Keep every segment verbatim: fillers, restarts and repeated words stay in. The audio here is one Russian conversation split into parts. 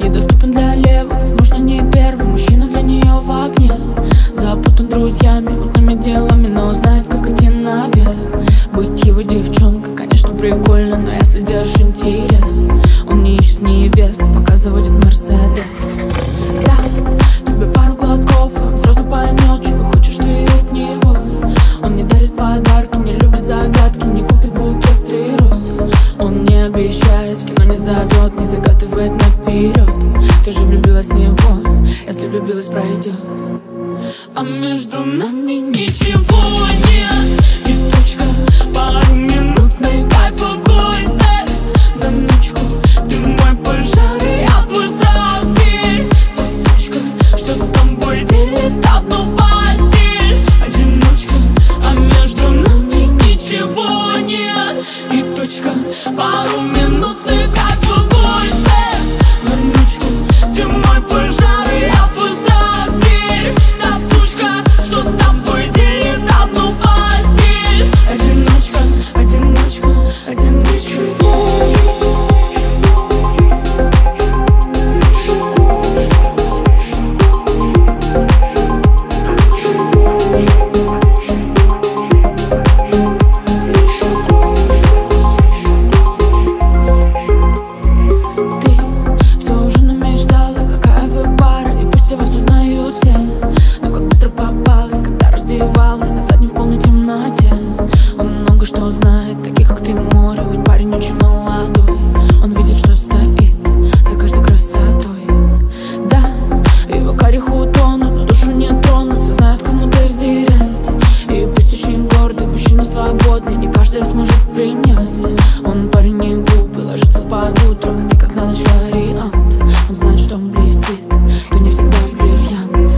недоступен для левых, возможно, не первый мужчина для нее в огне. Запутан друзьями, мутными делами, но знает, как идти наверх. Быть его девчонкой, конечно, прикольно, но если держишь интерес, он не ищет невест, пока заводит Мерседес. Даст тебе пару глотков, и он сразу поймет, чего хочешь ты от него. Он не дарит подарки, не любит загадки, не купит букеты роз. Он не обещает, в кино не зовет, не загадывает наперед. Ты же влюбилась в него, если влюбилась, пройдет. А между нами ничего нет, и точка. Пару минутный кайф, огонь, секс на ночку. Ты мой пожар, и я твой страстель. Тусучка, что с тобой делит одну постель. Одиночка, а между нами ничего нет, и точка. Пару минутный кайф, огонь, секс на ночку. Ты мой пожар, и я твой страстель. Тусучка, что с тобой делит одну постель. Одиночка, одиночка, одиночка. Ты все уже намечтала, какая вы пара, и пусть я вас узнаю все. Но как быстро попалась, когда раздевалась на заднем в полной темноте. Он много что знает, таких как ты море, хоть парень очень молодой. Он видит, что стоит за каждой красотой. Да, его карих утонут, но душу не тронут, все знают, кому доверять. И пусть очень гордый, мужчина свободный, не каждый сможет принять. Он парень не глупый, ложится под утро, ты как на ночь вариант. Он знает, что он блестит, ты не всегда бриллиант.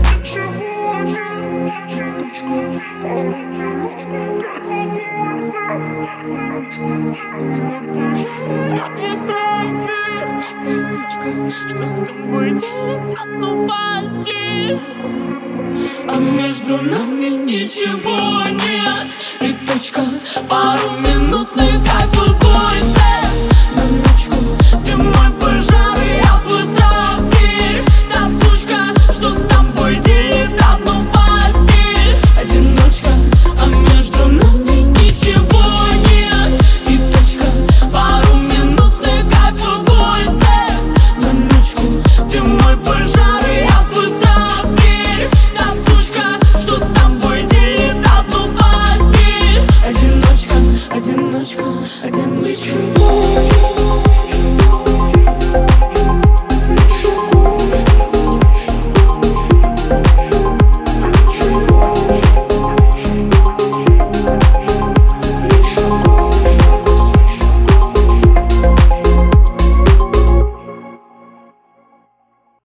Ты сучка, что с тобой делит одну постель. А между нами ничего нет, и точка. Пару минутный кайф, огонь, секс.